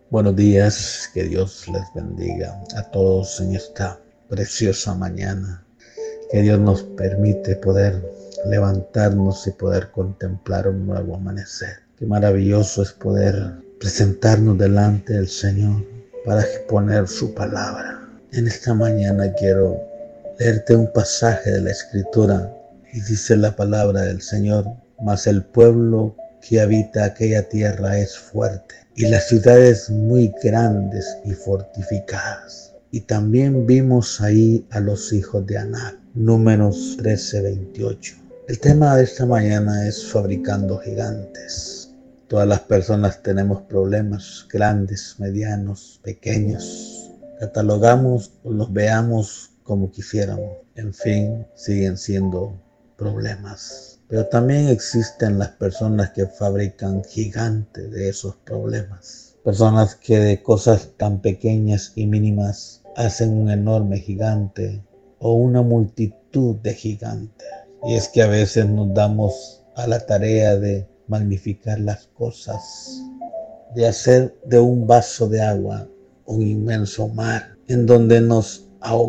Buenos días, que Dios les bendiga a todos en esta preciosa mañana, que Dios nos permite poder levantarnos y poder contemplar un nuevo amanecer. Qué maravilloso es poder presentarnos delante del Señor para exponer su palabra. En esta mañana quiero leerte un pasaje de la Escritura y dice la palabra del Señor: mas el pueblo que habita aquella tierra es fuerte, y las ciudades muy grandes y fortificadas. Y también vimos ahí a los hijos de Anac, Números 13:28. El tema de esta mañana es fabricando gigantes. Todas las personas tenemos problemas grandes, medianos, pequeños. Catalogamos o los veamos como quisiéramos. En fin, siguen siendo problemas. Pero también existen las personas que fabrican gigantes de esos problemas. Personas que de cosas tan pequeñas y mínimas hacen un enorme gigante o una multitud de gigantes. Y es que a veces nos damos a la tarea de magnificar las cosas, de hacer de un vaso de agua un inmenso mar en donde nos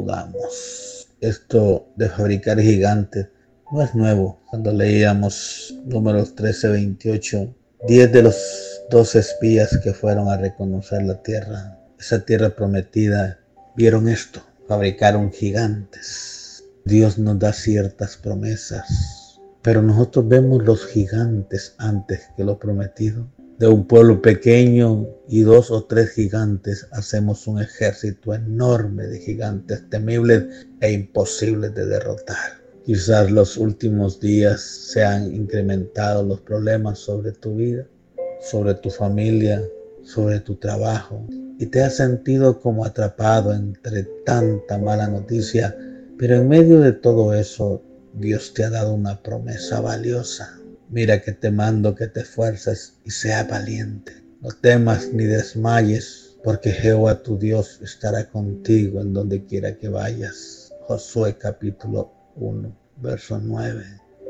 ahogamos. Esto de fabricar gigantes no es nuevo. Cuando leíamos Números 13:28, 10 de los 12 espías que fueron a reconocer la tierra, esa tierra prometida, vieron esto, fabricaron gigantes. Dios nos da ciertas promesas, pero nosotros vemos los gigantes antes que lo prometido. De un pueblo pequeño y 2 o 3 gigantes hacemos un ejército enorme de gigantes temibles e imposibles de derrotar. Quizás los últimos días se han incrementado los problemas sobre tu vida, sobre tu familia, sobre tu trabajo, y te has sentido como atrapado entre tanta mala noticia, pero en medio de todo eso, Dios te ha dado una promesa valiosa. Mira que te mando que te esfuerces y seas valiente. No temas ni desmayes, porque Jehová tu Dios estará contigo en donde quiera que vayas. Josué capítulo 1, verso 9.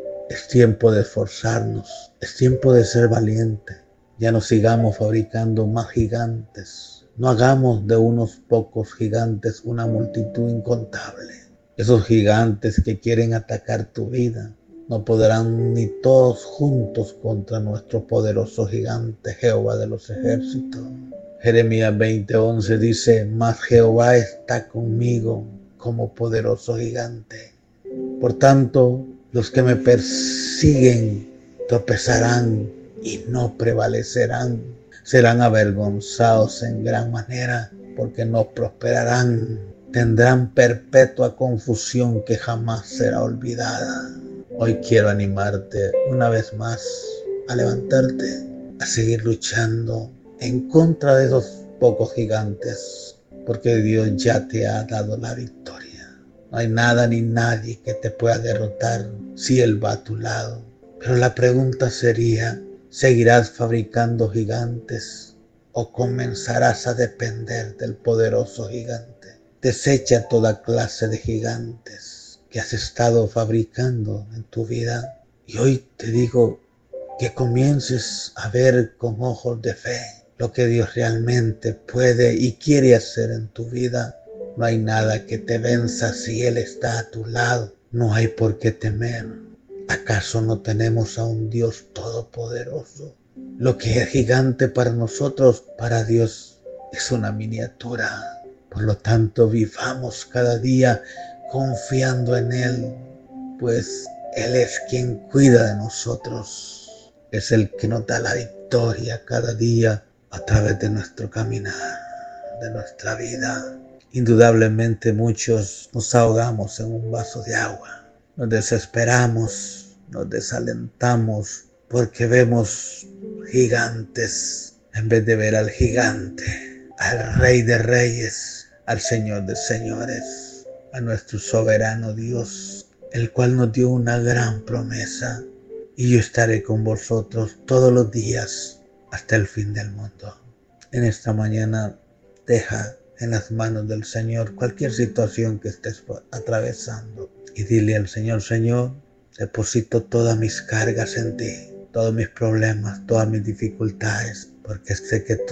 Es tiempo de esforzarnos, es tiempo de ser valiente. Ya no sigamos fabricando más gigantes. No hagamos de unos pocos gigantes una multitud incontable. Esos gigantes que quieren atacar tu vida no podrán ni todos juntos contra nuestro poderoso gigante Jehová de los ejércitos. Jeremías 20:11 dice: mas Jehová está conmigo como poderoso gigante. Por tanto, los que me persiguen tropezarán y no prevalecerán. Serán avergonzados en gran manera, porque no prosperarán. Tendrán perpetua confusión que jamás será olvidada. Hoy quiero animarte una vez más a levantarte, a seguir luchando en contra de esos pocos gigantes, porque Dios ya te ha dado la victoria. No hay nada ni nadie que te pueda derrotar si Él va a tu lado. Pero la pregunta sería: ¿seguirás fabricando gigantes o comenzarás a depender del poderoso gigante? Desecha toda clase de gigantes que has estado fabricando en tu vida. Y hoy te digo que comiences a ver con ojos de fe lo que Dios realmente puede y quiere hacer en tu vida. No hay nada que te venza si Él está a tu lado. No hay por qué temer. ¿Acaso no tenemos a un Dios todopoderoso? Lo que es gigante para nosotros, para Dios es una miniatura. Por lo tanto, vivamos cada día confiando en Él, pues Él es quien cuida de nosotros. Es el que nos da la victoria cada día a través de nuestro caminar, de nuestra vida. Indudablemente muchos nos ahogamos en un vaso de agua. Nos desesperamos, nos desalentamos porque vemos gigantes en vez de ver al gigante, al Rey de Reyes, al Señor de Señores, a nuestro soberano Dios, el cual nos dio una gran promesa: y yo estaré con vosotros todos los días hasta el fin del mundo. En esta mañana deja en las manos del Señor cualquier situación que estés atravesando y dile al Señor: Señor, deposito todas mis cargas en ti, todos mis problemas, todas mis dificultades, porque sé que tú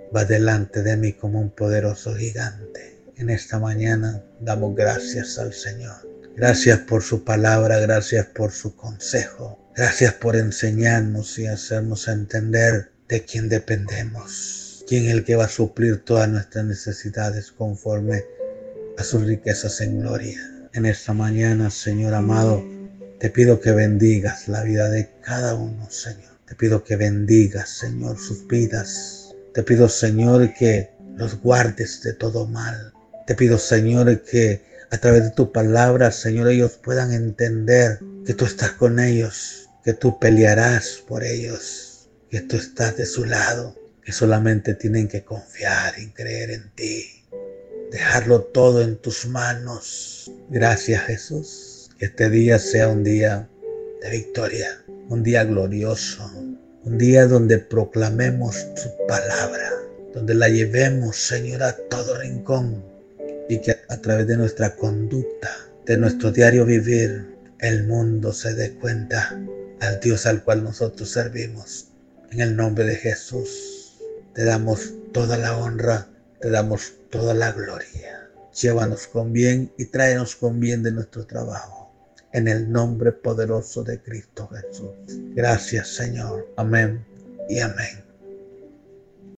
va delante de mí como un poderoso gigante. En esta mañana damos gracias al Señor. Gracias por su palabra, gracias por su consejo. Gracias por enseñarnos y hacernos entender de quién dependemos. Quién es el que va a suplir todas nuestras necesidades conforme a sus riquezas en gloria. En esta mañana, Señor amado, te pido que bendigas la vida de cada uno, Señor. Te pido que bendigas, Señor, sus vidas. Te pido, Señor, que los guardes de todo mal. Te pido, Señor, que a través de tu palabra, Señor, ellos puedan entender que tú estás con ellos, que tú pelearás por ellos, que tú estás de su lado, que solamente tienen que confiar y creer en ti. Dejarlo todo en tus manos. Gracias, Jesús. Que este día sea un día de victoria, un día glorioso, un día donde proclamemos tu palabra, donde la llevemos, Señor, a todo rincón y que a través de nuestra conducta, de nuestro diario vivir, el mundo se dé cuenta al Dios al cual nosotros servimos. En el nombre de Jesús, te damos toda la honra, te damos toda la gloria. Llévanos con bien y tráenos con bien de nuestro trabajo. En el nombre poderoso de Cristo Jesús. Gracias, Señor. Amén y amén.